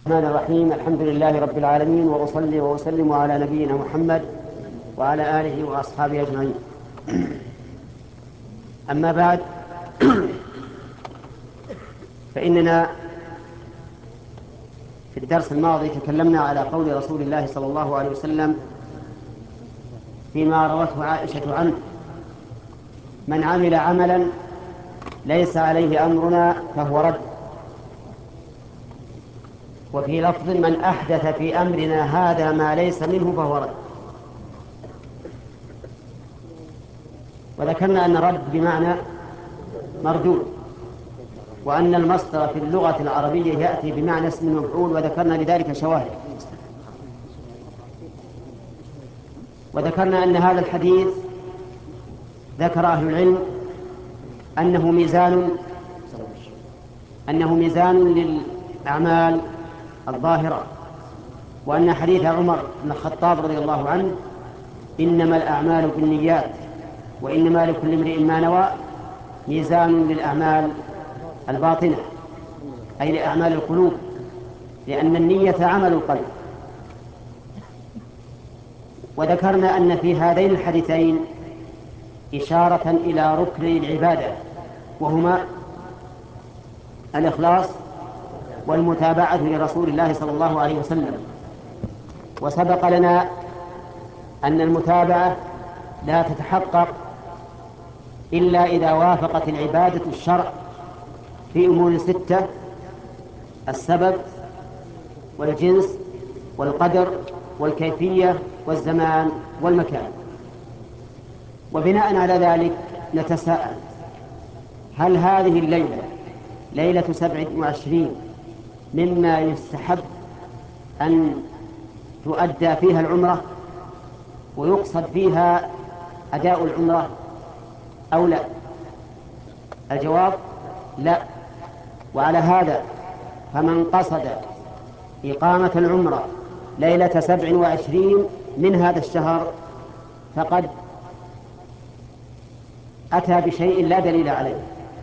الرحمن الرحيم. الحمد لله رب العالمين، وأصلي وأسلم على نبينا محمد وعلى آله وأصحابه أجمعين. أما بعد، فإننا في الدرس الماضي تكلمنا على قول رسول الله صلى الله عليه وسلم فيما روته عائشة عنه: من عمل عملا ليس عليه أمرنا فهو رد. وفي لفظ: من أحدث في أمرنا هذا ما ليس منه فهو رد. وذكرنا أن رد بمعنى مردود، وأن المصدر في اللغة العربية يأتي بمعنى اسم مفعول، وذكرنا لذلك شواهد. وذكرنا أن هذا الحديث ذكر أهل العلم أنه ميزان للأعمال الظاهرة، وأن حديث عمر بن الخطاب رضي الله عنه: إنما الأعمال بالنيات وإنما لكل امرئ ما نوى، ميزان للأعمال الباطنة، أي لأعمال القلوب، لأن النية عمل القلب. وذكرنا أن في هذين الحديثين إشارة إلى ركن العبادة، وهما الإخلاص والمتابعة لرسول الله صلى الله عليه وسلم. وسبق لنا أن المتابعة لا تتحقق إلا إذا وافقت العبادة الشرع في أمور 6: السبب والجنس والقدر والكيفية والزمان والمكان. وبناء على ذلك نتساءل: هل هذه الليلة، ليلة 27، مما يستحب أن تؤدى فيها العمرة ويقصد فيها أداء العمرة أو لا؟ الجواب: لا. وعلى هذا فمن قصد إقامة العمرة ليلة 27 من هذا الشهر فقد أتى بشيء لا دليل عليه،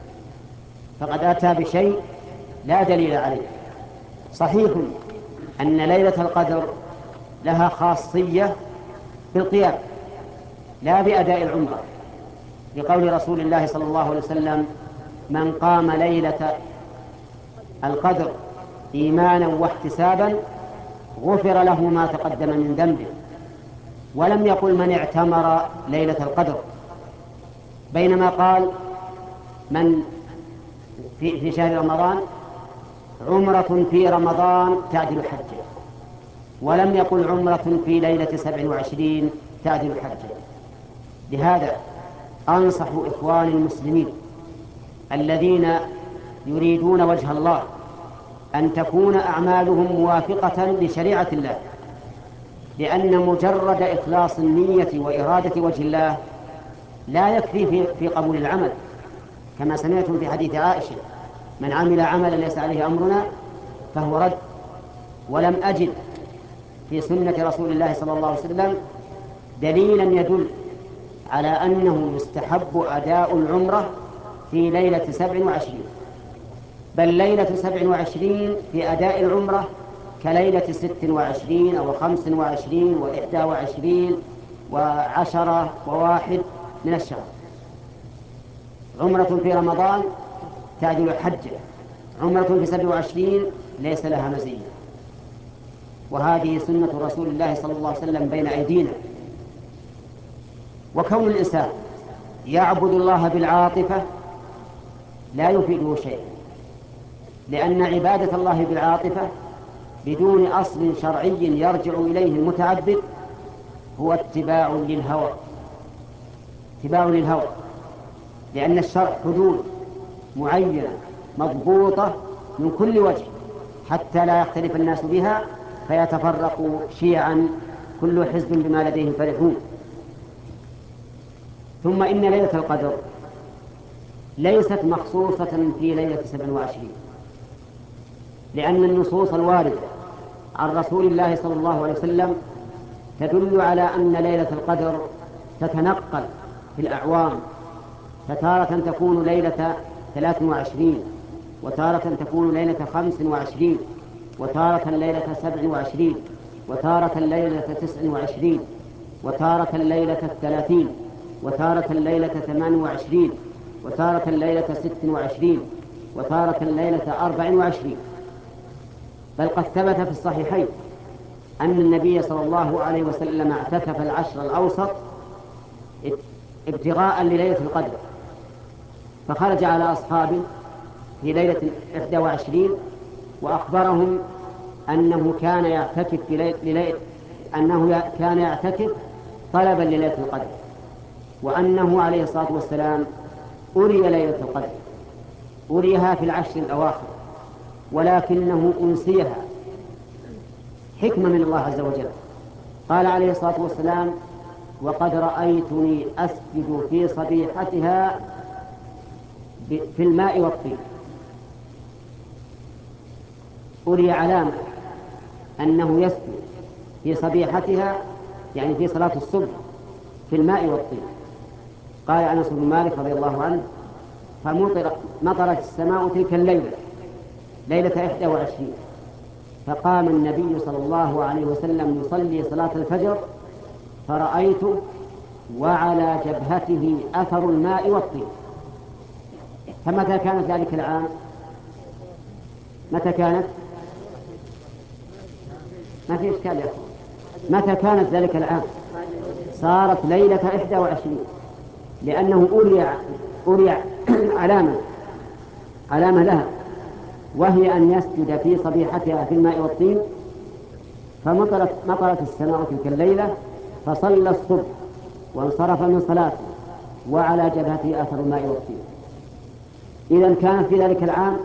صحيح أن ليلة القدر لها خاصية بالقيام لا بأداء العمرة، لقول رسول الله صلى الله عليه وسلم: من قام ليلة القدر إيمانا واحتسابا غفر له ما تقدم من ذنبه. ولم يقل من اعتمر ليلة القدر، بينما قال من في شهر رمضان: عمرة في رمضان تعدل حجة، ولم يقل عمرة في ليلة 27 تعدل حجة. لهذا أنصح إخواني المسلمين الذين يريدون وجه الله أن تكون أعمالهم موافقة لشريعة الله، لأن مجرد إخلاص النية وإرادة وجه الله لا يكفي في قبول العمل، كما سمعتم في حديث عائشة: من عمل عملا ليس عليه أمرنا فهو رد. ولم أجد في سنة رسول الله صلى الله عليه وسلم دليلا يدل على أنه يستحب أداء العمرة في ليلة 27، بل ليلة 27 في أداء العمرة كليلة 26 أو 25 و21 و10 و1 من الشهر. عمرة في رمضان تعدل حجة، عمرة في 27 ليس لها مزية. وهذه سنة رسول الله صلى الله عليه وسلم بين أيدينا. وكون الإنسان يعبد الله بالعاطفة لا يفيده شيء، لأن عبادة الله بالعاطفة بدون أصل شرعي يرجع إليه المتعبد هو اتباع للهوى، لأن الشرع حدود معينة مضبوطة من كل وجه حتى لا يختلف الناس بها فيتفرقوا شيعا كل حزب بما لديهم فرحون. ثم إن ليلة القدر ليست مخصوصة في ليلة 27، لأن النصوص الواردة عن رسول الله صلى الله عليه وسلم تدل على أن ليلة القدر تتنقل في الأعوام، فتارة تكون ليلة 23 وتارة تكون ليلة 25 وتارة ليلة 27، وتارة ليلة 29، وتارة ليلة 30، وتارة ليلة 28، وتارة ليلة 26، وتارة ليلة 24. بل قد ثبت في الصحيحين أن النبي صلى الله عليه وسلم اعتكف العشر الأوسط ابتغاء لليلة القدر، فخرج على أصحابه في ليلة 21 وأخبرهم أنه كان يعتكف طلبا لليلة القدر، وأنه عليه الصلاة والسلام أري ليلة القدر، أريها في العشر الأواخر، ولكنه أنسيها حكمة من الله عز وجل. قال عليه الصلاة والسلام: وقد رأيتني أسجد في صبيحتها في الماء والطين. أري علامة أنه يسجد في صبيحتها، يعني في صلاة الصبح، في الماء والطين. قال أنس بن مالك رضي الله عنه: فمطرت السماء تلك الليلة، ليلة 21، فقام النبي صلى الله عليه وسلم يصلي صلاة الفجر، فرأيته وعلى جبهته أثر الماء والطين. فمتى كانت ذلك العام؟ متى كانت؟ ما في إشكال يا أخوان. متى كانت ذلك العام؟ صارت ليلة 21، لأنه أري علامة لها، وهي أن يسجد في صبيحتها في الماء والطين. فمطرت السماء تلك الليلة، فصلى الصبح وانصرف من صلاته وعلى جبهته أثر الماء والطين. إذا كانت في ذلك العام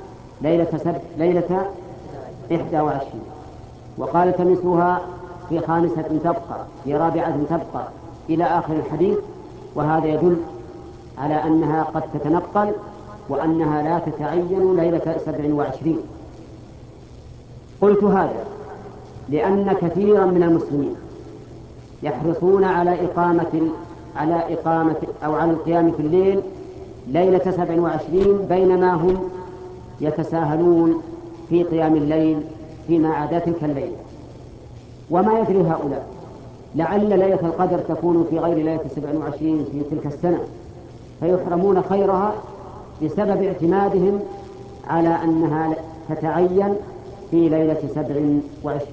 ليلة 21، وقال: التمسوها في خامسة تبقى، في رابعة تبقى، إلى آخر الحديث. وهذا يدل على أنها قد تتنقل، وأنها لا تتعين ليلة 27. قلت هذا لأن كثيرا من المسلمين يحرصون على إقامة أو على القيام في الليل ليلة 27، بينما هم يتساهلون في قيام الليل فيما عدا تلك الليلة. وما يدري هؤلاء لعل ليلة القدر تكون في غير ليلة 27 في تلك السنة، فيحرمون خيرها بسبب اعتمادهم على أنها تتعين في ليلة 27.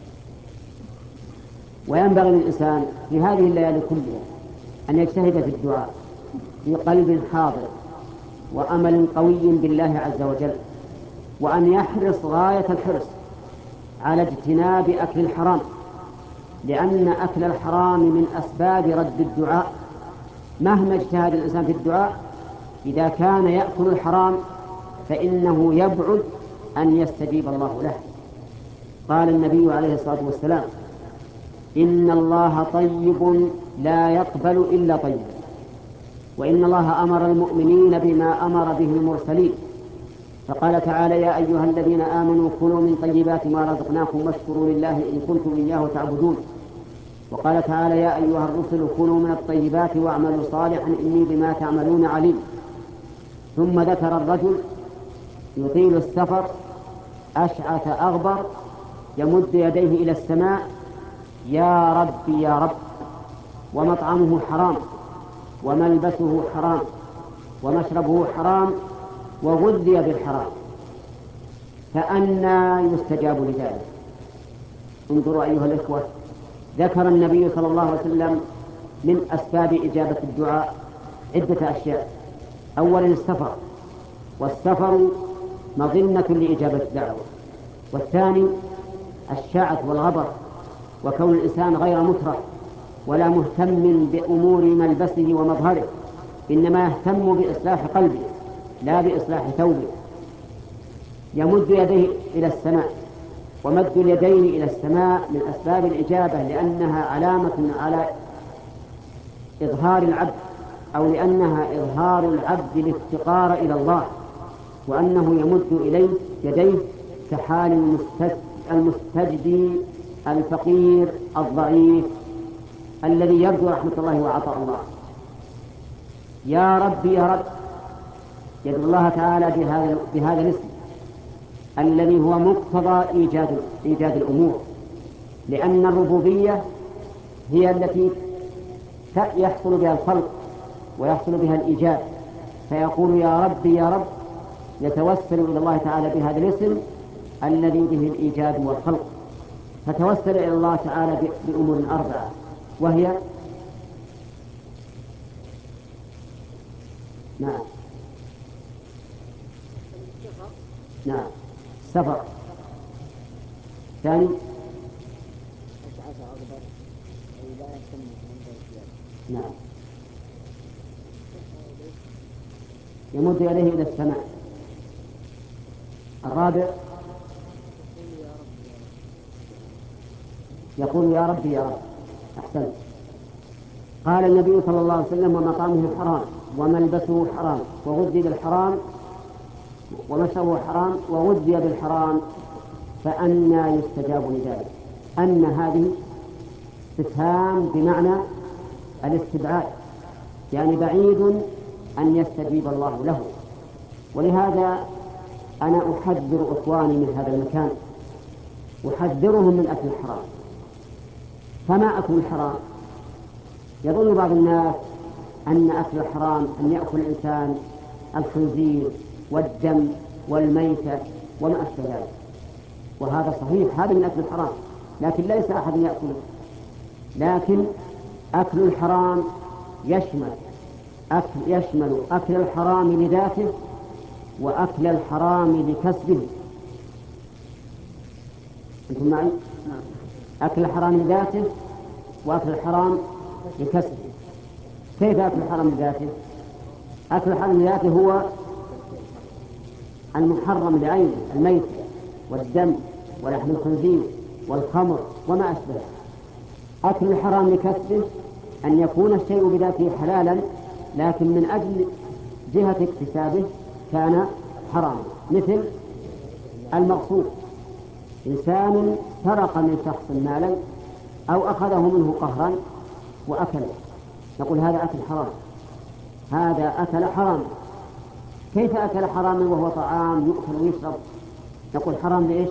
وينبغي للإنسان في هذه الليالي كلها أن يجتهد في الدعاء بقلب حاضر وأمل قوي بالله عز وجل، وأن يحرص غاية الحرص على اجتناب أكل الحرام، لأن أكل الحرام من أسباب رد الدعاء. مهما اجتهد الإنسان في الدعاء، إذا كان يأكل الحرام فإنه يبعد أن يستجيب الله له. قال النبي عليه الصلاة والسلام: إن الله طيب لا يقبل إلا طيب، وإن الله أمر المؤمنين بما أمر به المرسلين، فقال تعالى: يا أيها الذين آمنوا كلوا من طيبات ما رزقناكم واشكروا لله إن كنتم إياه تعبدون. وقال تعالى: يا أيها الرسل كلوا من الطيبات واعملوا صالحا إني بما تعملون عليم. ثم ذكر الرجل يطيل السفر أشعث أغبر يمد يديه إلى السماء: يا رب يا رب، ومطعمه حرام وملبسه حرام ومشربه حرام وغذي بالحرام، فأنى يستجاب لذلك؟ انظروا أيها الإخوة، ذكر النبي صلى الله عليه وسلم من أسباب إجابة الدعاء عدة أشياء. أولا السفر، والسفر مظنة لإجابة الدعوة. والثاني الشعث والغبر، وكون الإنسان غير مترف ولا مهتم بأمور ملبسه ومظهره، إنما يهتم بإصلاح قلبه لا بإصلاح ثوبه. يمد يديه إلى السماء، ومد اليدين إلى السماء من أسباب الإجابة، لأنها علامة على إظهار العبد، أو لأنها إظهار العبد الافتقار إلى الله، وأنه يمد إليه يديه كحال المستجدي الفقير الضعيف الذي يرجو رحمة الله وعطاء الله. يا رب يا رب، يدعو الله تعالى بهذا الاسم. الذي هو مقتضى إيجاد الأمور، لأن الربوبية هي التي يحصل بها الخلق ويحصل بها الإيجاد، فيقول يا ربي يا رب، يتوسل إلى الله تعالى بهذا الاسم الذي به الإيجاد والخلق، فتوسل إلى الله تعالى بأمور أربعة، وهي نعم السفر، ثاني نعم يمد يديه إلى السماء، الرابع يقول يا ربي يا رب. أحسنت. قال النبي صلى الله عليه وسلم ومطعمه حرام وملبسه حرام وغذي بالحرام ومشربه حرام وغذي بالحرام فأنى يستجاب لذلك. أن هذه استفهام بمعنى الاستبعاد، يعني بعيد أن يستجيب الله له. ولهذا أنا أحذر إخواني من هذا المكان، أحذرهم من أكل الحرام. فما أكل الحرام؟ يظن بعض الناس أن أكل الحرام أن يأكل الإنسان الخنزير والدم والميتة وما أشبه ذلك، وهذا صحيح، هذا من أكل الحرام، لكن ليس أحد يأكله. لكن أكل الحرام يشمل أكل الحرام لذاته وأكل الحرام لكسبه. أنتم معي؟ أكل الحرام لذاته وأكل الحرام لكسبه. كيف أكل الحرام لذاته؟ أكل الحرام لذاته هو المحرم بعينه، الميت والدم ولحم الخنزير والخمر وما أشبه. أكل الحرام لكسبه أن يكون الشيء بذاته حلالا، لكن من أجل جهة اكتسابه كان حراما، مثل المغصوب، إنسان سرق من شخص مالا أو أخذه منه قهرا وأكله، نقول هذا أكل حرام، هذا أكل حرام. كيف أكل حراما وهو طعام يؤكل ويشرب؟ نقول حرام لإيش؟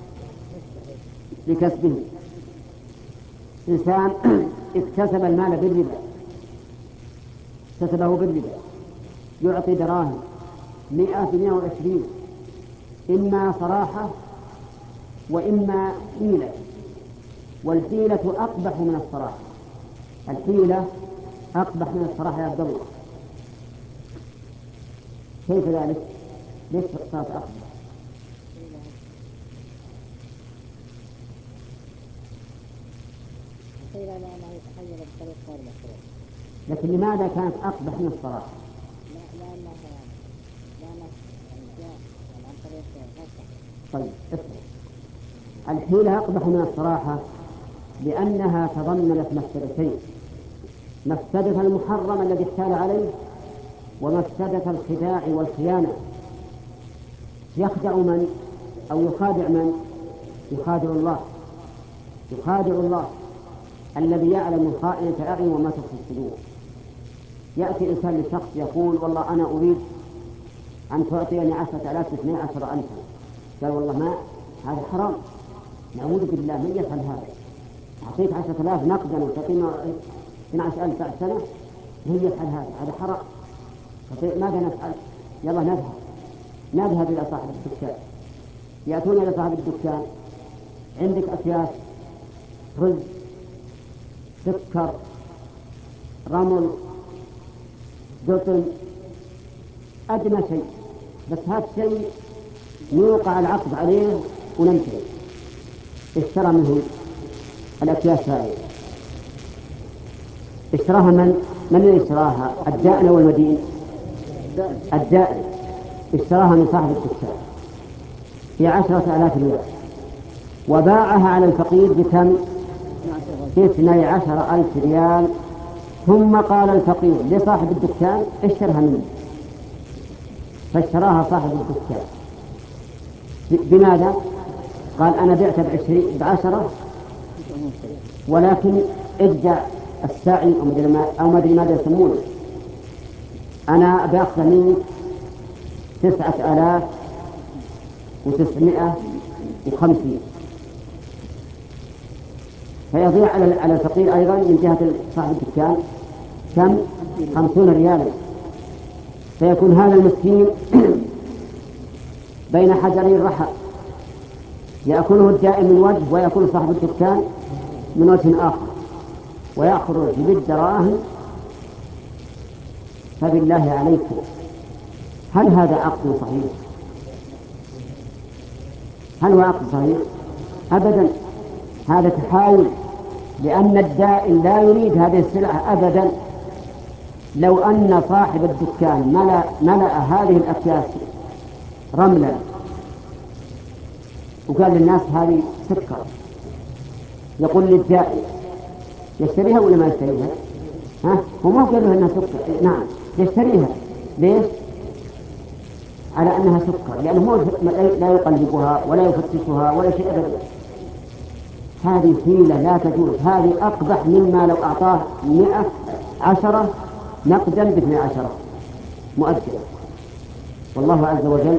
لكسبه. إنسان اكتسب المال بالربا، اكتسبه بالربا، يعطي دراهم 100 ب120، إما صراحة وإما حيلة، والحيلة أقبح من الصراحة، الحيلة أقبح من الصراحة يا عبد الله. كيف ذلك؟ ليش صارت أقبح؟ لكن لماذا كانت أقبح من الصراحة؟ طيب الحيلة أقبح من الصراحة لأنها تضمنت مفسدتين: مفسدة المحرم الذي احتال عليه، ومفسدة الخداع والخيانة. يخدع من أو يخادع من؟ يخادع الله، يخادع الله الذي يعلم خائنة الأعين وما تخفي الصدور. يأتي إنسان لشخص يقول والله أنا أريد أن تعطيني 10,000 12,000. قال والله ما، هذا حرام، نعوذ بالله من يفعل هذا. أعطيك 10,000 نقدا وتعطينا 12,000 بعد سنة، من يفعل هذا حرام. ماذا نفعل؟ يلا نذهب إلى صاحب الدكان. يأتون إلى صاحب الدكان: عندك أكياس رز، سكر، رمل، قطن، أدنى شيء، بس هذا الشيء يوقع العقد عليه وننتهي. اشترى منه الأكياس هذه، اشتراها من اللي اشتراها؟ الدائن والمدين؟ الدائن اشتراها من صاحب الدكان ب10,000 ريال، وباعها على الفقير بكم؟ 12,000 ريال. ثم قال الفقير لصاحب الدكان: اشترها مني. فاشتراها صاحب الدكان بماذا؟ قال أنا بعت ب10، ولكن ارجع الساعي أو ما أدري ماذا يسمونه، أنا بأخذ منك 9,000 و950. فيضيع على الفقير أيضا من جهة صاحب الدكان كم؟ 50 ريالا. فيكون هذا المسكين بين حجرين رحى، يأكله الدائم من وجه ويأكل صاحب الدكان من وجه آخر، ويأخذ بالدراهم. فبالله عليكم، هل هذا عقد صحيح؟ هل هو عقد صحيح؟ أبدا، هذا تحاول، لأن الدائن لا يريد هذه السلعة أبدا. لو أن صاحب الدكان ملأ هذه الأكياس رملا وقال للناس هذه سكر، يقول للدائن يشتريها ولا ما يشتريها؟ هو ما قال له انها سكر، نعم يشتريها. ليش؟ على انها سكر، لانه لا يقلبها ولا يفتشها ولا شيء ابدا. هذه حيلة لا تجوز، هذه أقبح مما لو أعطاه 110 نقدا ب12 مؤجلا. والله عز وجل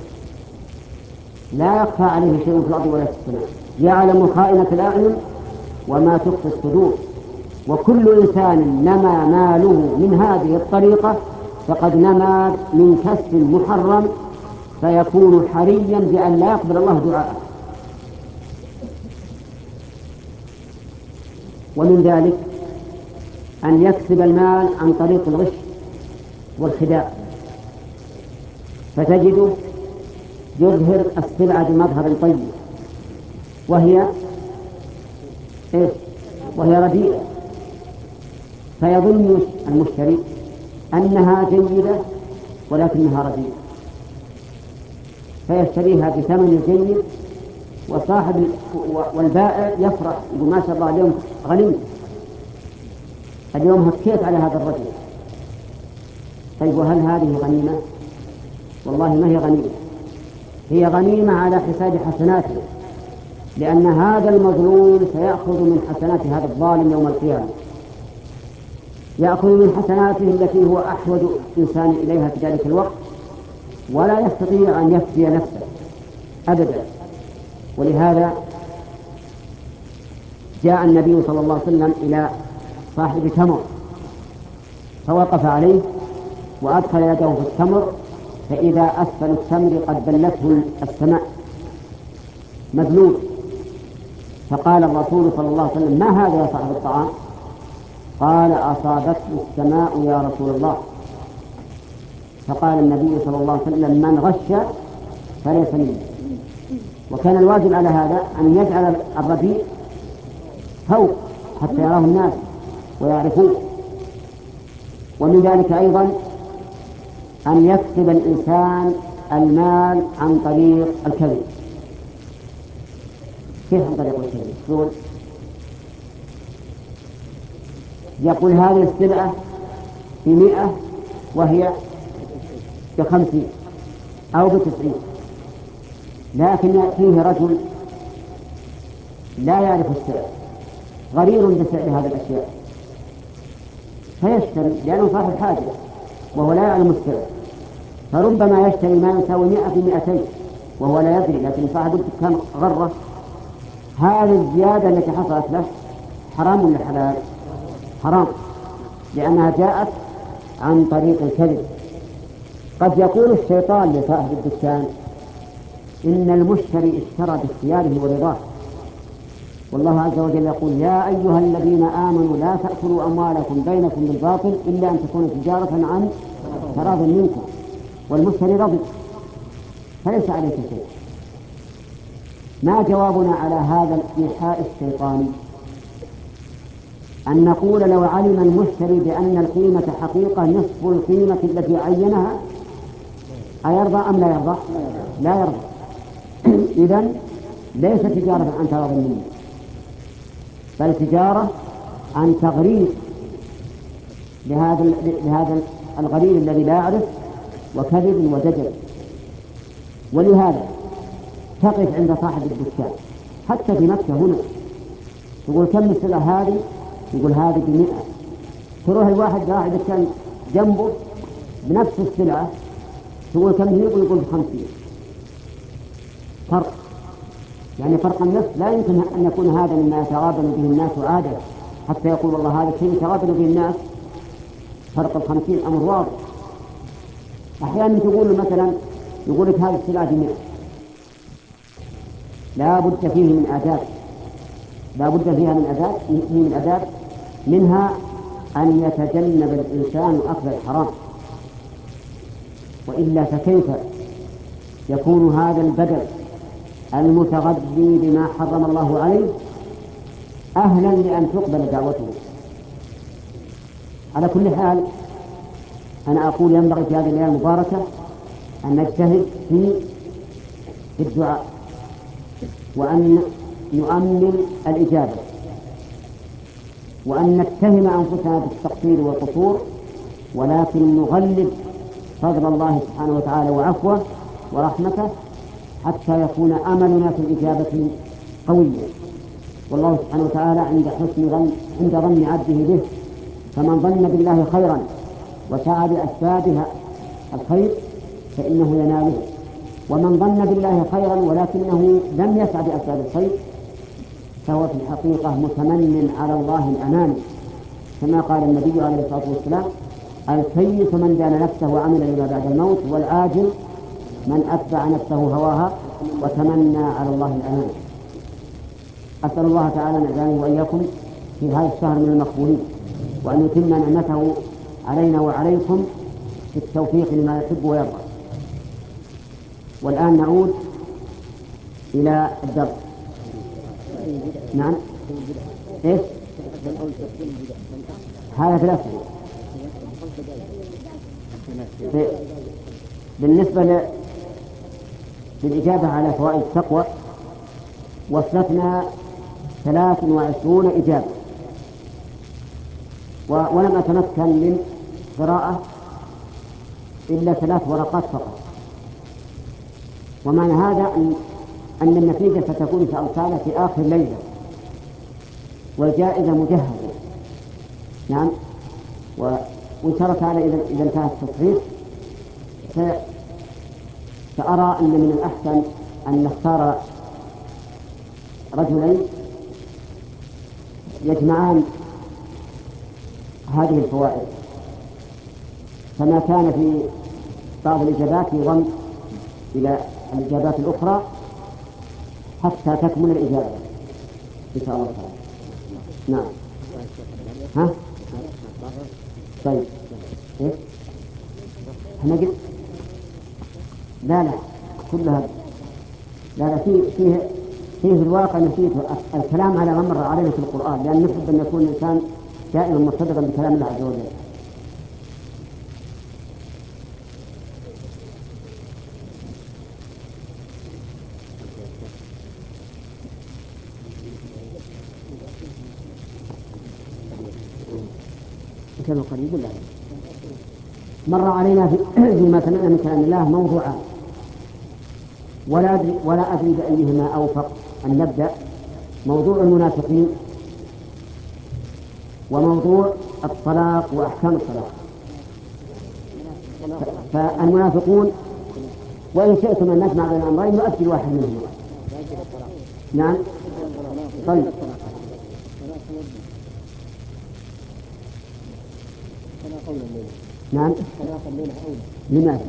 لا يخفى عليه شيء في الأرض ولا في السماء، يعلم خائنة الأعين وما تخفي الصدور. وكل إنسان نما ماله من هذه الطريقة فقد نما من كسب محرم، فيكون حريا بأن لا يقبل الله دعاءه. ومن ذلك أن يكسب المال عن طريق الغش والخداع، فتجده يظهر السلعة بمظهر طيب وهي رديئة، فيظن المشتري أنها جيدة ولكنها رديئة، فيشتريها بثمن جيد، وصاحب والبائع يفرح يقول ما شاء الله اليوم غني، اليوم هكيت على هذا الرجل. طيب وهل هذه غنيمة؟ والله ما هي غنيمة، هي غنيمة على حساب حسناته، لأن هذا المظلوم سيأخذ من حسنات هذا الظالم يوم القيامة، يأخذ من حسناته التي هو أحوج إنسان إليها في ذلك الوقت، ولا يستطيع أن يفدي نفسه أبدا. ولهذا جاء النبي صلى الله عليه وسلم إلى صاحب تمر فوقف عليه وأدخل يده في التمر، فإذا أسفل التمر قد بلته السماء مبلول. فقال الرسول صلى الله عليه وسلم ما هذا يا صاحب الطعام؟ قال أصابته السماء يا رسول الله. فقال النبي صلى الله عليه وسلم من غش فليس مني. وكان الواجب على هذا أن يجعل الرديء فوق حتى يراه الناس ويعرفوه. ومن ذلك أيضا أن يكسب الإنسان المال عن طريق الكذب. كيف عن طريق الكذب؟ يقول هذه السلعة ب100 وهي ب50 أو ب90، لكن يأتيه رجل لا يعرف السعر، غرير بسعر هذه الأشياء، فيشتري لأنه صاحب حاجة وهو لا يعلم السعر، فربما يشتري ما يساوي 100 ب200 وهو لا يدري، لكن صاحب الدكان غره. هذه الزيادة التي حصلت له حرام ولا حلال؟ حرام، لأنها جاءت عن طريق الكذب. قد يقول الشيطان لصاحب الدكان إن المشتري اشترى باختياره ورضاه، والله عز وجل يقول يا أيها الذين آمنوا لا تأكلوا أموالكم بينكم بالباطل إلا أن تكون تجارة عن تراض منكم، والمشتري رضي فليس عليك شيء. ما جوابنا على هذا الإيحاء الشيطاني؟ أن نقول لو علم المشتري بأن القيمة حقيقة نصف القيمة التي عينها أيرضى أم لا يرضى؟ لا يرضى. إذن ليس تجارة عن تراض منه، بل تجارة عن تغرير لهذا الغرير الذي لا يعرف، وكذب ودجل. ولهذا تقف عند صاحب الدكان حتى في مكة هنا يقول كم السلعة هذه؟ يقول هذه ب100. تروح الواحد راح دكان جنبه بنفس السلعة تقول كم هي؟ يقول ب50. يعني فرق النفس لا يمكن أن يكون هذا مما يتغابن به الناس عادة حتى يقول الله هذا الشيء يتغابن به الناس. فرق 50 أمر واضح. أحيانا تقول له مثلا، يقول لك هذه السلعة ب100، لا بد فيه من آداب، لا بد فيها من آداب منها أن يتجنب الإنسان أكل الحرام، وإلا فكيف يكون هذا البدن المتغذي بما حرم الله عليه أهلا لأن تقبل دعوته. على كل حال أنا أقول ينبغي في هذه الليلة المباركة أن نجتهد في الدعاء، وأن نؤمن الإجابة، وأن نتهم أنفسنا بالتقصير والقصور، ولكن نغلب فضل الله سبحانه وتعالى وعفوه ورحمته حتى يكون أملنا في الإجابة قويا. والله سبحانه وتعالى عند ظن عبده به، فمن ظن بالله خيرا وسعى بأسبابها الخير فإنه يناله، ومن ظن بالله خيرا ولكنه لم يسعى بأسباب الخير فهو في الحقيقة متمن على الله الأمان، كما قال النبي عليه الصلاة والسلام: الكيس من دان نفسه وعمل لما بعد الموت، والعاجل من أتبع نفسه هواها وتمنى على الله الأمان. أسأل الله تعالى أن يجعلني وإياكم في هذا الشهر من المقبولين، وأن يتم نعمته علينا وعليكم في التوفيق لما يحب ويرضى. والآن نعود إلى الدرس. نعم. إيش؟ هذا 3 بالنسبة للإجابة على فوائد التقوى وصلتنا 23 إجابة، ولم أتمكن من قراءة إلا 3 ورقات فقط. ومعنى هذا أن النتيجة ستكون إن شاء الله تعالى في آخر ليلة، والجائزة مجهزة. نعم. وإن شاء الله تعالى إذا انتهى التصحيح سأرى أن من الأحسن أن نختار رجلين يجمعان هذه الفوائد، فما كان في بعض الإجابات يضم إلى الإجابات الأخرى حتى تكمل الإجابة إن شاء الله تعالى. نعم. ها؟ طيب. إيه؟ احنا قلت لا كلها لا فيه الواقع نسيت الكلام على ما مر علينا في القرآن، لأن نحب أن يكون الإنسان دائما مرتبطا بكلام الله عز وجل. كانوا قريب الله مر علينا فيما سمعنا من كلام الله موضوعان، ولا أدري بأيهما أوفق أن نبدأ: موضوع المنافقين، وموضوع الطلاق وأحكام الطلاق. فالمنافقون، وإن شئتم أن نجمع بين الأمرين نؤكد واحد منهما. نعم. طيب. نعم. لماذا؟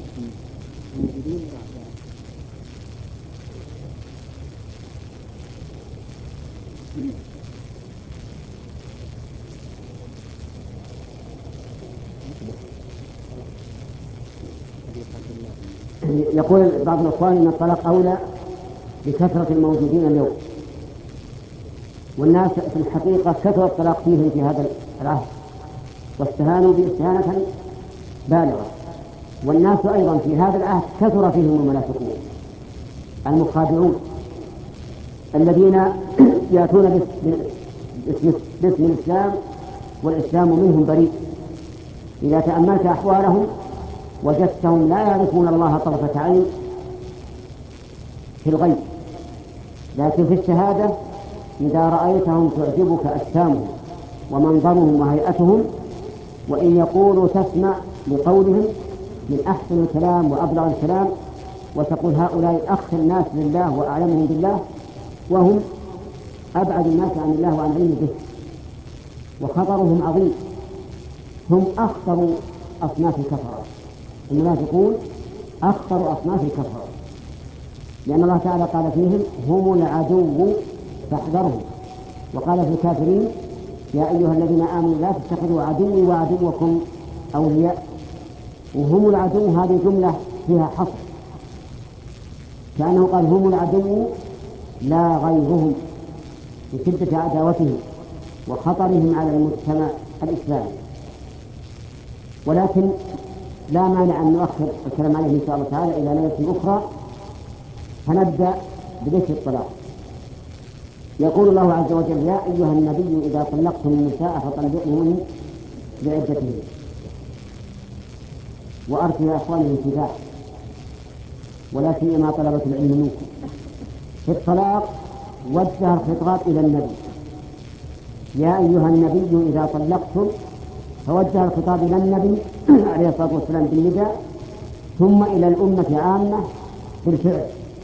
يقول بعض الأخوان إن الطلاق أولى بكثرة الموجودين اليوم، والناس في الحقيقة كثر الطلاق فيهم في هذا العهد واستهانوا باستهانة بالغة، والناس أيضا في هذا العهد كثر فيهم المنافقون المخادعون الذين يأتون باسم الإسلام والإسلام منهم بريء. إذا تأملت أحوالهم وجدتهم لا يعرفون الله طرفة عين في الغيب، لكن في الشهادة إذا رأيتهم تعجبك أجسامهم ومنظرهم وهيئتهم، وإن يقولوا تسمع لقولهم من أحسن الكلام وأبلغ الكلام، وتقول هؤلاء أخشى الناس لله وأعلمهم بالله، وهم أبعد الناس عن الله وعن علمه به، وخطرهم عظيم. هم أخطر أصناف الكفرة، المنافقون أخطر أصناف الكفرة، لأن الله تعالى قال فيهم هم العدو فاحذرهم، وقال في الكافرين يا أيها الذين آمنوا لا تتخذوا عدوي وعدوكم أولياء. وهم العدو هذه جملة فيها حصر، كأنه قال هم العدو لا غيرهم، لشدة عداوتهم وخطرهم على المجتمع الإسلامي. ولكن لا مانع أن نؤخر الكلام عليه إن شاء الله تعالى إلى ليلة أخرى، فنبدأ بذكر الطلاق. يقول الله عز وجل يا أيها النبي إذا طلقتم النساء فطلقوهن بعدتهن وأرسلوا إلى أخوانهم الكتاب ولا سيما طلبة العلم منكم. في الطلاق وجه الخطاب إلى النبي يا أيها النبي إذا طلقتم، فوجه الخطاب إلى النبي عليه الصلاة والسلام بالنداء، ثم إلى الأمة عامة بالفعل.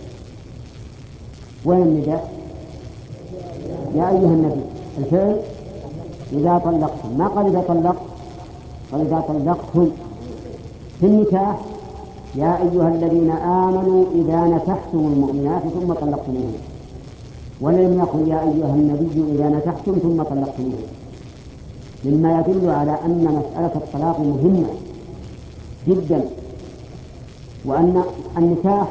وين النداء؟ يا أيها النبي. الفعل إذا طلقتم، ما قال إذا طلقت، قال إذا طلقتم. في النكاح يا أيها الذين آمنوا إذا نكحتم المؤمنات ثم طلقتموهن، ولم يقل يا أيها النبي إذا نكحتم ثم طلقتموهن، مما يدل على أن مسألة الطلاق مهمة جدا، وأن النكاح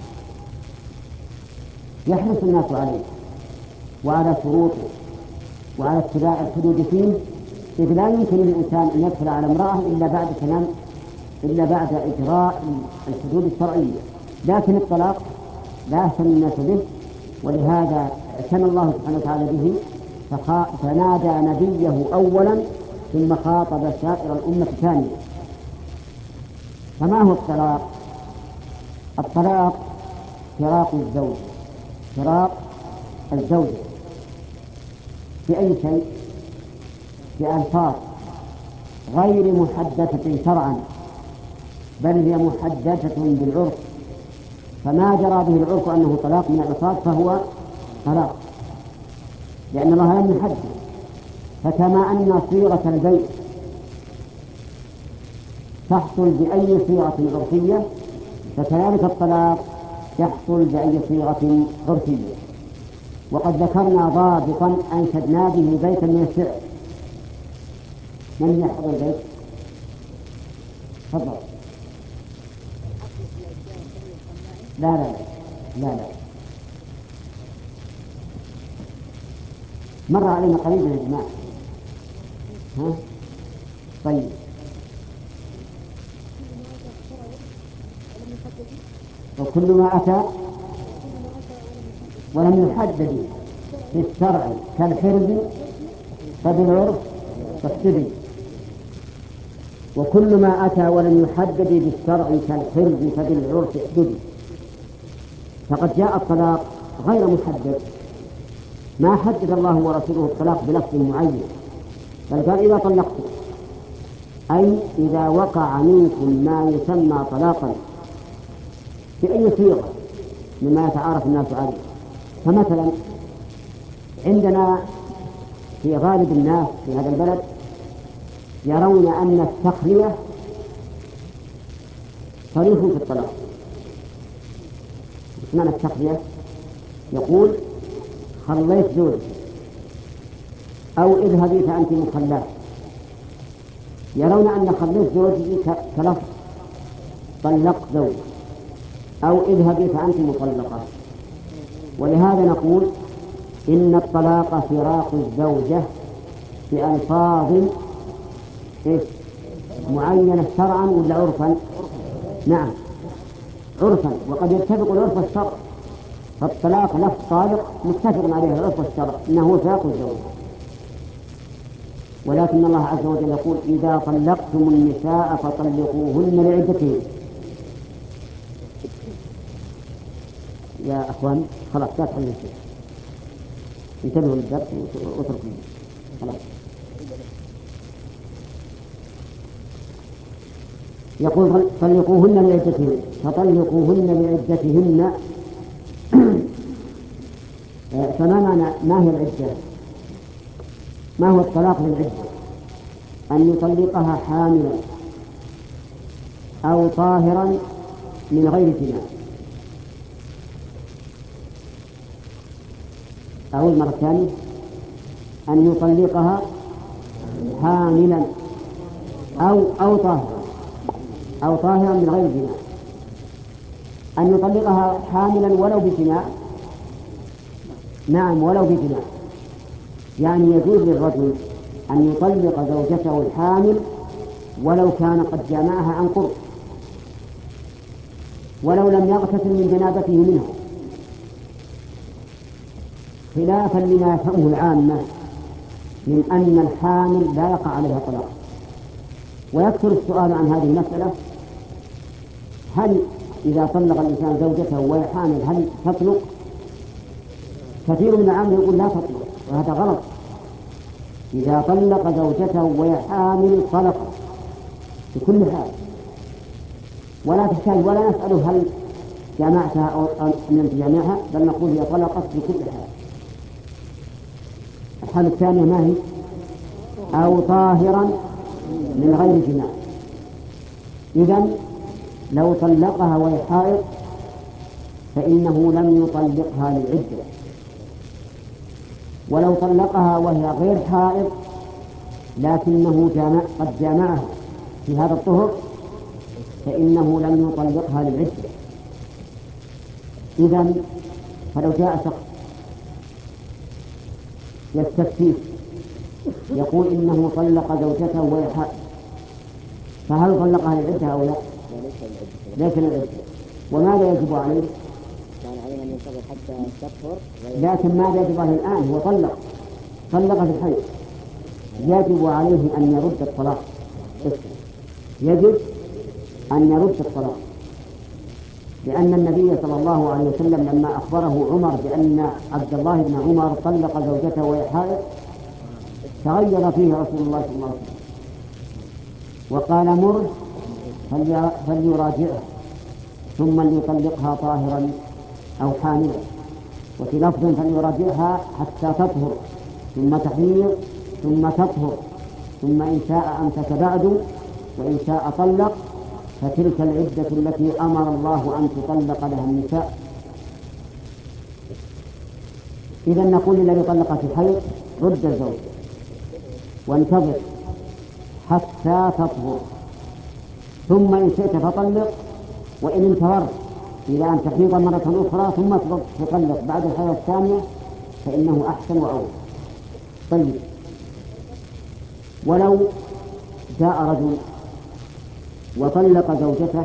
يحرص الناس عليه وعلى شروطه وعلى اتباع الحدود فيه، إذ لا يمكن للإنسان أن يدخل على امرأة إلا بعد إجراء الحدود الشرعية. لكن الطلاق لا يهتم الناس به، ولهذا اعتنى الله سبحانه وتعالى به، فنادى نبيه أولا ثم خاطب سائر الأمة ثانيا. فما هو الطلاق؟ الطلاق فراق الزوج، فراق الزوجة في أي شيء؟ بألفاظ غير محددة شرعا، بل هي محددة بالعرف، فما جرى به العرف أنه طلاق من الألفاظ فهو طلاق، لأن الله لم يحدد. فكما أن صيغة البيع تحصل بأي صيغة عرفية، فكذلك الطلاق يحصل بأي صيغة عرفية. وقد ذكرنا ضابطا أنشدنا به بيتا من الشعر. من يحفظ البيت؟ تفضل. لا لا لا لا مر علينا قريبا يا جماعة. ها؟ طيب وكل ما أتى ولم يحدد في الشرع كالحرز فبالعرف فاحتدي، وكل ما أتى ولم يحدد بالشرع كالحرز فبالعرف احتدي. فقد جاء الطلاق غير محدد، ما حدد الله ورسوله الطلاق بلفظ معين، بل قال إذا طلقتم، أي إذا وقع منكم ما يسمى طلاقا بأي صيغة مما يتعارف الناس عليه. فمثلا عندنا في غالب الناس في هذا البلد يرون أن التخلية صريح في الطلاق. ايش معنى التخلية؟ يقول خليت زوجك، أو اذهبي فأنت مخلاه. يرون أن خليت زوجك كلفظ طلقت زوجك، أو اذهبي فأنت مطلقة. ولهذا نقول إن الطلاق فراق الزوجة بألفاظ معينة شرعا ولا عرفا؟ نعم عرفا، وقد يتفق العرف والشرع. فالطلاق لفظ طالق متفق عليه العرف والشرع إنه فراق الزوجة. ولكن الله عز وجل يقول إذا طلقتم النساء فطلقوهن لعدتهن. يا أخوان خلاص لا تحلوا الشيء، انتبهوا للدرس واتركوا خلاص. يقول طلقوهن لعدتهن، فطلقوهن لعدتهن ما هي العدة؟ ما هو الطلاق للعدة؟ أن يطلقها حاملا أو طاهرا من غير جماع. أو المرة الثانية أن يطلقها حاملا أو طاهرا من غير جماع. أن يطلقها حاملا ولو بجماع، نعم ولو بجماع، يعني يجوز للرجل أن يطلق زوجته الحامل ولو كان قد جامعها عن قرب، ولو لم يغتسل من جنابته منها، خلافا لما يفهمه العامة من أن الحامل لا يقع عليها طلاق. ويكثر السؤال عن هذه المسألة: هل إذا طلق الإنسان زوجته وهي حامل هل تطلق؟ كثير من العامة يقول لا تطلق، وهذا غلط. إذا طلق زوجته وهي حامل طلق بكل حال، ولا تحتاج ولا نسأله هل جامعتها أو لم تجامعها، بل نقول هي طلقت بكل حال. الحالة الثانية ما هي؟ أو طاهرا من غير جماع. إذن لو طلقها وهي حائض فإنه لم يطلقها للعدة، ولو طلقها وهي غير حائض لكنه قد جامعها في هذا الطهر فإنه لم يطلقها للعدة. إذن فلو جاء شخص يستفتيه يقول إنه طلق زوجته وهي حائض، فهل طلقها للعدة أو لا؟ ليس للعدة. وماذا يجب عليه؟ كان عليه أن ينتظر حتى تطهر. لكن ماذا يجب عليه الآن؟ هو طلق في الحيض، يجب عليه أن يرد الطلاق. يجب أن يرد الطلاق، لأن النبي صلى الله عليه وسلم لما أخبره عمر بأن عبد الله بن عمر طلق زوجته وهي حائض تغير فيه رسول الله صلى الله عليه وسلم وقال: مر فليراجعها ثم ليطلقها طاهرا أو حاملا، وفي لفظ فليراجعها حتى تطهر ثم تحيض ثم تطهر، ثم إن شاء أمسك بعد وإن شاء طلق، فتلك العدة التي أمر الله أن تطلق لها النساء. إذا نقول الذي طلق في حيض: رد الزوج وانتظر حتى تطهر، ثم إن شئت فطلق، وإن انتظرت إلى أن تحيض مرة أخرى ثم تطلق بعد الحيض الثانية فإنه أحسن وأولى. طيب، ولو جاء رجل وطلق زوجته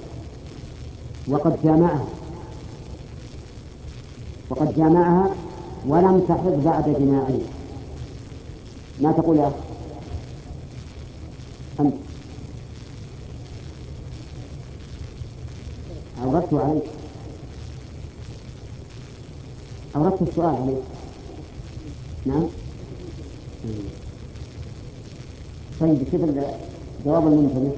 وقد جامعها ولم تحض بعد جماعه، ما تقول يا أنت؟ أوردت السؤال عليك. نعم. طيب كيف الجواب المنتبه؟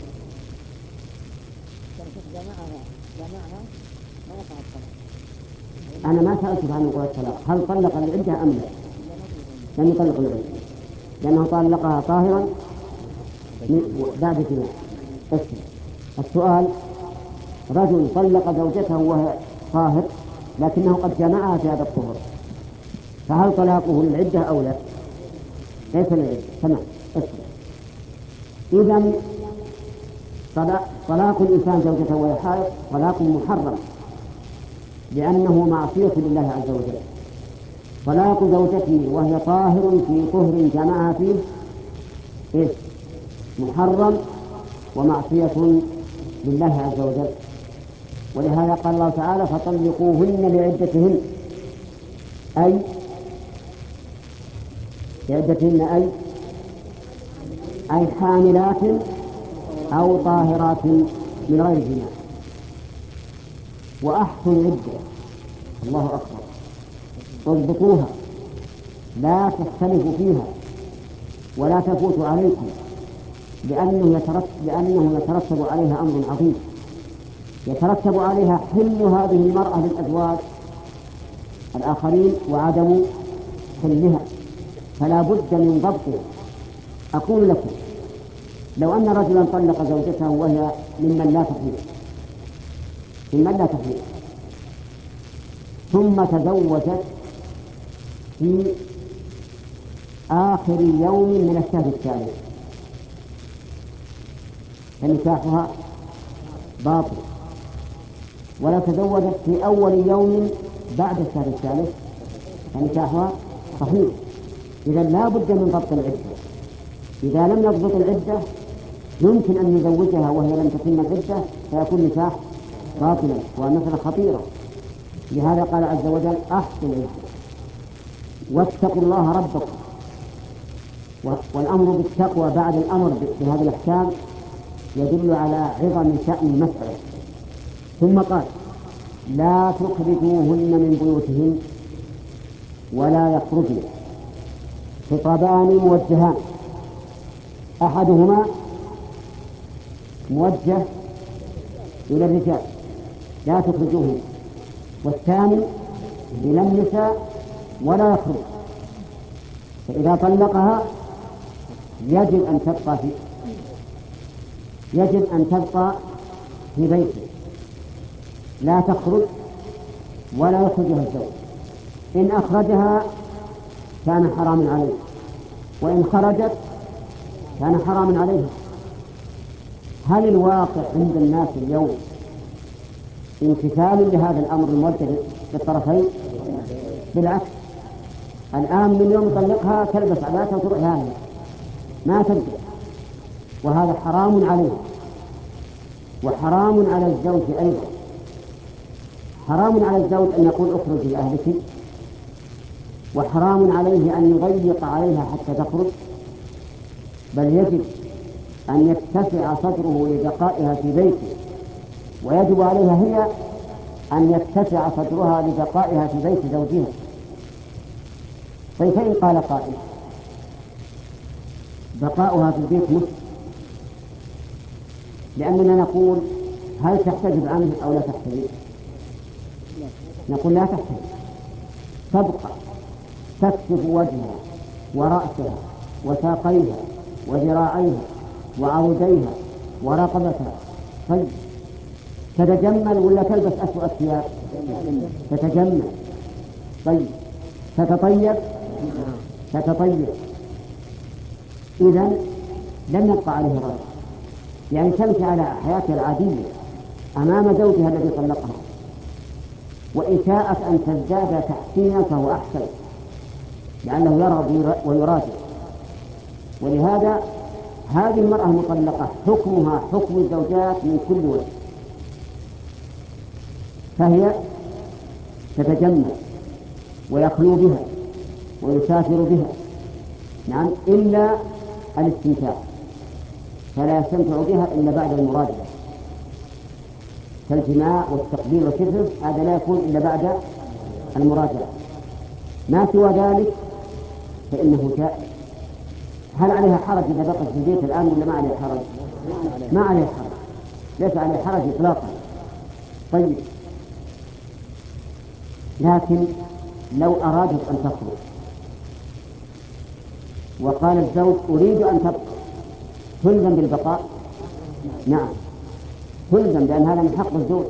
جماعها ما يقع الطلاق. أنا ما سألتك عن وقوع الطلاق، هل طلق العدة أم لا؟ لم يطلق العدة لأنه طلقها طاهرا بعد جماع. السؤال: رجل طلق زوجته وهي طاهر لكنه قد جمعها في هذا الطهر، فهل طلاقه للعدة أو لا؟ ليس للعدة. تمام. إذن طلاق الإنسان زوجته وهي حائض طلاق محرم لأنه معصية لله عز وجل. طلاق زوجته وهي طاهر في طهر جمعها فيه محرم ومعصية لله عز وجل. ولهذا قال الله تعالى: فطلقوهن لعدتهن، أي حاملات أو طاهرات من غير جماع. وأحصوا العدة، الله أكبر، اضبطوها لا تختلفوا فيها ولا تفوت عليكم، لأنه يترتب عليها أمر عظيم. يترتب عليها حل هذه المرأة للأزواج الآخرين وعدم حلها، فلا بد من ضبطها. أقول لكم لو أن رجلا طلق زوجته وهي ممن لا تحيض ثم تزوجت في آخر يوم من الشهر الثالث فنكاحها باطل، ولا تزوجت في أول يوم بعد الشهر الثالث فنكاحها صحيح. إذا لا بد من ضبط العدة. إذا لم نضبط العدة يمكن أن نزوجها وهي لم تتم العدة فيكون نكاح باطلا، ومسألة خطيرة. لهذا قال عز وجل أحسن العدة واتقوا الله ربكم. والأمر بالتقوى بعد الأمر بهذه الأحكام يدل على عظم شأن المسألة. ثم قال لا تخرجوهن من بيوتهن ولا يخرجن. خطابان موجهان، أحدهما موجه إلى الرجال لا تخرجوهن، والثاني إلى النساء ولا يخرج. فإذا طلقها يجب أن تبقى في بيته لا تخرج ولا يخرجها الزوج. إن أخرجها كان حراما عليه، وإن خرجت كان حراما عليه. هل الواقع عند الناس اليوم امتثال لهذا الأمر الموجه للطرفين؟ بالعكس، الآن من يوم يطلقها تلبس عباءتها وتروح هذه ما تلبس، وهذا حرام عليه وحرام على الزوج أيضا. حرام على الزوج أن يقول اخرج لأهلك، وحرام عليه أن يضيق عليها حتى تخرج، بل يجب أن يتسع صدره لبقائها في بيته، ويجب عليها هي أن يتسع صدرها لبقائها في بيت زوجها. فإن قال قائل بقاؤها في البيت مسلم، لأننا نقول هل تحتجب عنه أو لا تحتجب؟ نقول لا تحتجب، تبقى تكشف وجهها ورأسها وساقيها وذراعيها وعوديها ورقبتها. طيب تتجمل ولا تلبس أسوأ الثياب؟ تتجمل. طيب تتطيب؟ إذن لم يبقى عليه رأي، يعني تمشي على حياتها العادية أمام زوجها الذي طلقها، وإن شاءت أن تزداد تحسينا فهو أحسن لأنه يرغب ويراجع. ولهذا هذه المرأة المطلقة حكمها حكم الزوجات من كل وجه، فهي تتجمل ويخلو بها ويسافر بها، نعم، إلا الاستمتاع، فلا يستمتع بها إلا بعد المراجعة، كالجماع والتقبيل والشبه، هذا لا يكون إلا بعد المراجعة. ما سوى ذلك فإنه جائز. هل عليها حرج إذا بقت في البيت الآن ولا ما عليها حرج؟ ما عليها حرج، ليس عليها حرج إطلاقا. طيب لكن لو أرادت أن تخرج وقال الزوج أريد أن تبقى، تلزم بالبقاء؟ نعم تلزم، لأن هذا من حق الزوج،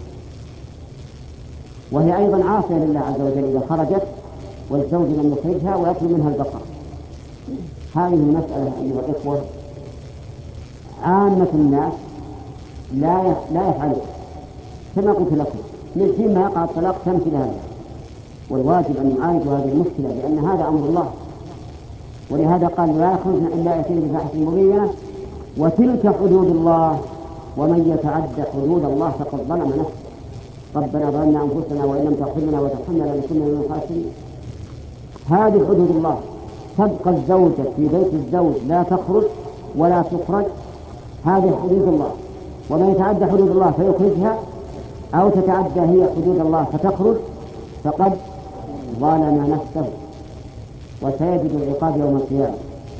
وهي أيضا عاصية لله عز وجل إذا خرجت والزوج لم يخرجها ويطلب منها البقاء. هذه المسألة أيها الإخوة عامة الناس لا يفعلون، كما قلت لكم من حين ما يقع الطلاق تمثل هذا، والواجب أن نعالج هذه المشكلة لأن هذا أمر الله. ولهذا قال لا يخرجن إلا يأتين بفاحشة مبينة وتلك حدود الله ومن يتعد حدود الله فقد ظلم نفسه. ربنا ظلمنا أنفسنا وإن لم تغفر لنا وترحمنا لنكن من الخاسرين. هذه حدود الله، تبقى الزوجة في بيت الزوج لا تخرج ولا تخرج، هذه حدود الله. ومن يتعدى حدود الله فيخرجها أو تتعدى هي حدود الله فتخرج فقد ظلم نفسه وسيجد العقاب يوم القيامة.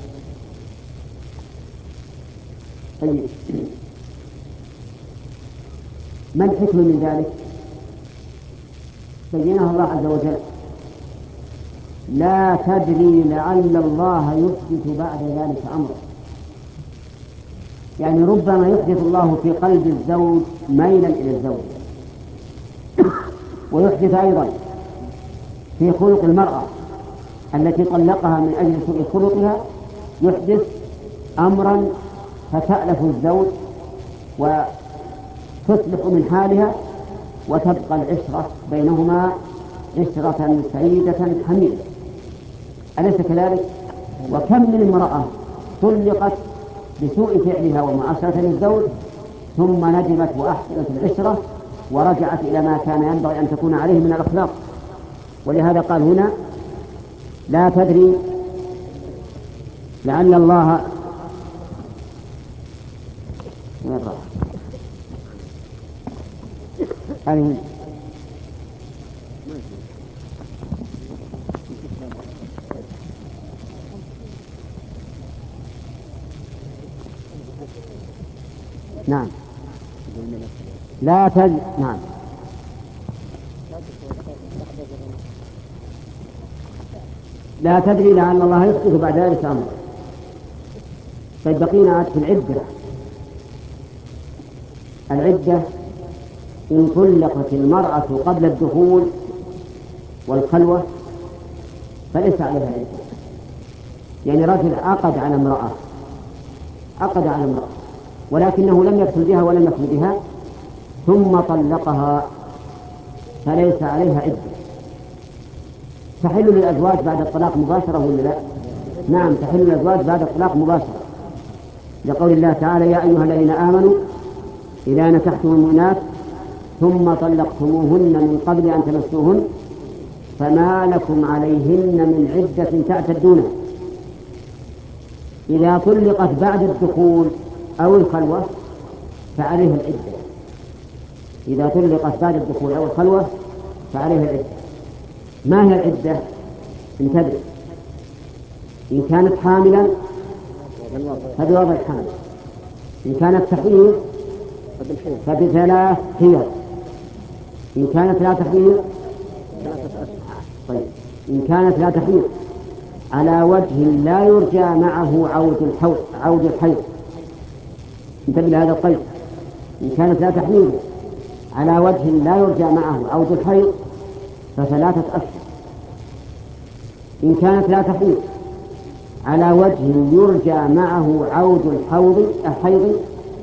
طيب ما الحكم من ذلك؟ بينها الله عز وجل: لا تدري لعل الله يحدث بعد ذلك أمرا. يعني ربما يحدث الله في قلب الزوج ميلا إلى الزوج، ويحدث أيضا في خلق المرأة التي طلقها من أجل سوء خلقها، يحدث أمرا فتألف الزوج وتصلح من حالها، وتبقى العشرة بينهما عشرة سعيدة حميدة. أليس كذلك؟ وكم من امرأة طلقت بسوء فعلها ومعاشرة للزوج ثم ندمت وأحسنت العشرة ورجعت إلى ما كان ينبغي أن تكون عليه من الأخلاق. ولهذا قال هنا: لا تدري لعل الله نعم لا تدري نعم لا تدري لعل الله يحدث بعد ذلك أمر. طيب بقينا في العدة إن طلقت المرأة قبل الدخول والخلوة فليس عليها عدة. يعني رجل عقد على امرأة ولكنه لم يدخل بها ولم يخل بها ثم طلقها فليس عليها عدة. تحل للأزواج بعد الطلاق مباشرة ولا لا؟ نعم، تحل للأزواج بعد الطلاق مباشرة، لقول الله تعالى: يا أيها الذين آمنوا إذا نكحتم المؤمنات ثم طلقتموهن من قبل أن تمسوهن فما لكم عليهن من عدة تعتدونها. إذا طلقت بعد الدخول أو الخلوة فعليها العدة. إذا طلقت بعد الدخول أو الخلوة فعليها العدة. ما هي العدة؟ انتبه: إن كانت حاملا هذا وضع الحامل، إن كانت تحيض فبثلاث حيض، إن كانت لا تحيض طيب إن كانت لا تحيض على وجه لا يرجى معه عود الحيض. انتبه لهذا القيد: إن كانت لا تحيض على وجه لا يرجى معه عود الحيض فثلاثة أشهر. إن كانت لا تحيض على وجه يرجى معه عود الحيض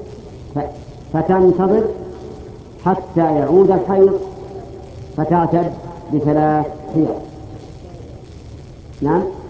فتنتظر حتى يعود الحيض فتعتد بثلاث حيض. نعم.